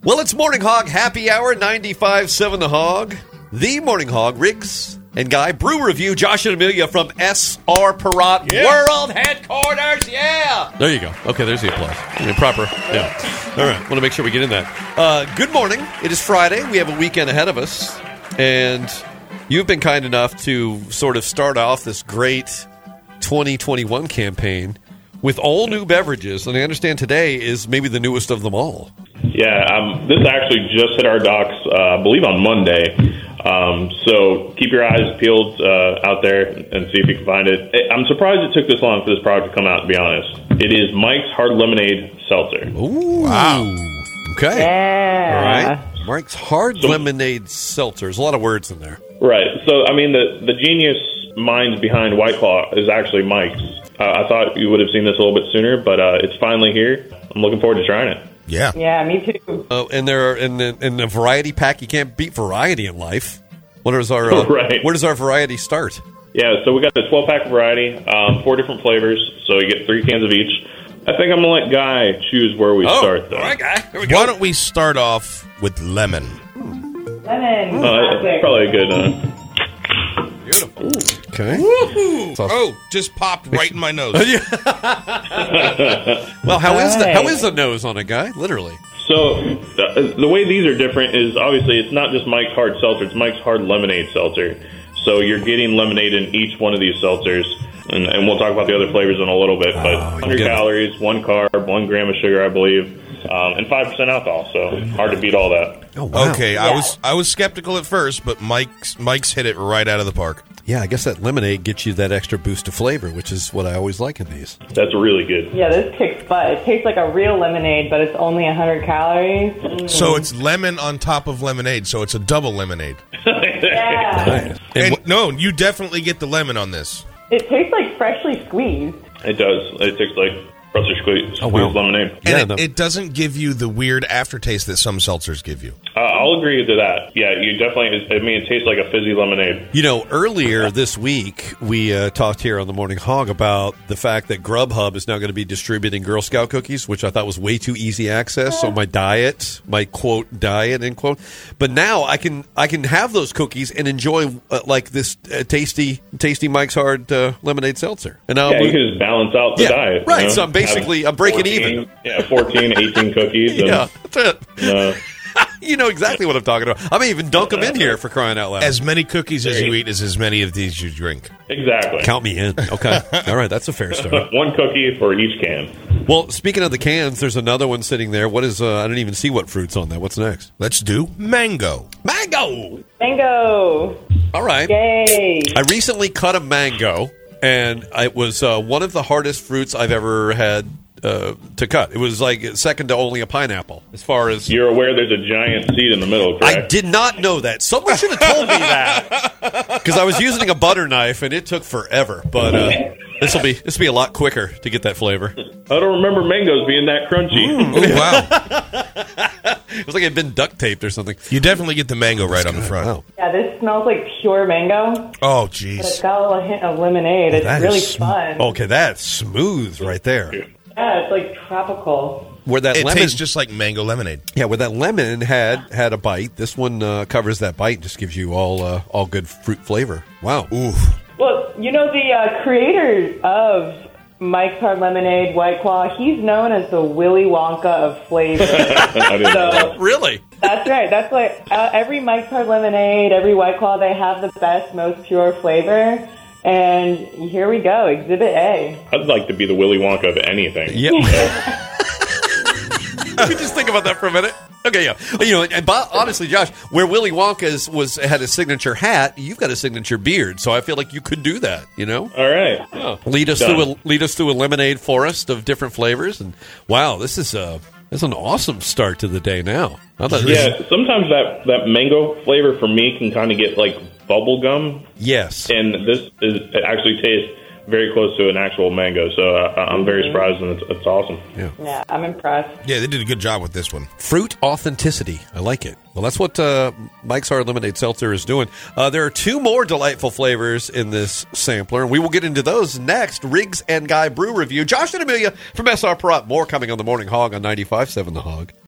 Well, it's Morning Hog Happy Hour, 95.7 The Hog. The Morning Hog, Riggs and Guy. Brew Review, Josh and Amelia from S.R. Perot World Headquarters. Yeah! There you go. Okay, there's the applause. Proper. Yeah. All right. Want to make sure we get in that. Good morning. It is Friday. We have a weekend ahead of us. And you've been kind enough to sort of start off this great 2021 campaign with all new beverages. And I understand today is maybe the newest of them all. Yeah, this actually just hit our docks, I believe, on Monday. So keep your eyes peeled out there and see if you can find it. I'm surprised it took this long for this product to come out, to be honest. It is Mike's Hard Lemonade Seltzer. Ooh. Wow. Okay. Yeah. All right. Mike's Hard Lemonade Seltzer. There's a lot of words in there. Right. So, I mean, the genius mind behind White Claw is actually Mike's. I thought you would have seen this a little bit sooner, but it's finally here. I'm looking forward to trying it. Yeah. Yeah, me too. And there are in the variety pack, you can't beat variety in life. Where does our variety start? Yeah, so we got the 12-pack variety, 4 different flavors, so you get 3 cans of each. I think I'm going to let Guy choose where we start, though. All right, Guy. Here we go. Why don't we start off with lemon? Lemon. That's probably a good Beautiful. Okay. Oh, just popped right in my nose. Well, how is the nose on a Guy? Literally. So the way these are different is obviously it's not just Mike's Hard Seltzer, it's Mike's Hard Lemonade Seltzer. So you're getting lemonade in each one of these seltzers, and we'll talk about the other flavors in a little bit, but 100 calories, 1 carb, 1 gram of sugar, I believe, and 5% alcohol, so hard to beat all that. Oh, wow. Okay, yeah. I was skeptical at first, but Mike's hit it right out of the park. Yeah, I guess that lemonade gets you that extra boost of flavor, which is what I always like in these. That's really good. Yeah, this kicks butt. It tastes like a real lemonade, but it's only 100 calories. So it's lemon on top of lemonade, so it's a double lemonade. Yeah. Nice. And no, you definitely get the lemon on this. It tastes like freshly squeezed. It does. It tastes like freshly squeezed lemonade. And it doesn't give you the weird aftertaste that some seltzers give you. I'll agree to that. Yeah, you definitely, it tastes like a fizzy lemonade. You know, earlier this week, we talked here on the Morning Hog about the fact that Grubhub is now going to be distributing Girl Scout cookies, which I thought was way too easy access. So my quote, diet, end quote. But now I can have those cookies and enjoy like this tasty Mike's Hard Lemonade Seltzer. And now you can just balance out the diet. Right, you know? so I'm breaking 14, even. Yeah, 14, 18 cookies. And, yeah, that's it. You know exactly what I'm talking about. I may even dunk them in here for crying out loud. As many cookies as you eat is as many of these you drink. Exactly. Count me in. Okay. All right, that's a fair start. 1 cookie for each can. Well, speaking of the cans, there's another one sitting there. What is, I don't even see what fruit's on that. What's next? Let's do mango. Mango! Mango! All right. Yay! I recently cut a mango, and it was one of the hardest fruits I've ever had to cut. It was like second to only a pineapple as far as... You're aware there's a giant seed in the middle, correct? I did not know that. Someone should have told me that. Because I was using a butter knife, and it took forever. But this will be a lot quicker to get that flavor. I don't remember mangoes being that crunchy. Oh, wow. It was like it had been duct taped or something. You definitely get the mango right on the front. Wow. Yeah, this smells like pure mango. Oh, But it's jeez. got a little hint of lemonade. It's really fun. Okay, that's smooth right there. Yeah, it's like tropical. Where that It lemon tastes just like mango lemonade. Yeah, where that lemon had a bite, this one covers that bite and just gives you all good fruit flavor. Wow. Oof. Well, you know, the creators of Mike's Hard Lemonade, White Claw, he's known as the Willy Wonka of flavor. I didn't know that. Really? That's right. That's like every Mike's Hard Lemonade, every White Claw, they have the best, most pure flavor. And here we go, Exhibit A. I'd like to be the Willy Wonka of anything. Yep. Let me just think about that for a minute. Okay, yeah. You know, and honestly, Josh, where Willy Wonka had a signature hat, you've got a signature beard, so I feel like you could do that. You know. All right. Oh. Lead us through a lemonade forest of different flavors, and wow, this is an awesome start to the day. Now, sometimes that mango flavor for me can kind of get like bubble gum. Yes, and it actually tastes very close to an actual mango, so I'm very surprised, and it's awesome. Yeah, I'm impressed. Yeah, they did a good job with this one. Fruit authenticity. I like it. Well, that's what Mike's Hard Lemonade Seltzer is doing. There are 2 more delightful flavors in this sampler, and we will get into those next. Riggs and Guy Brew Review. Josh and Amelia from SR Perot. More coming on the Morning Hog on 95.7 The Hog.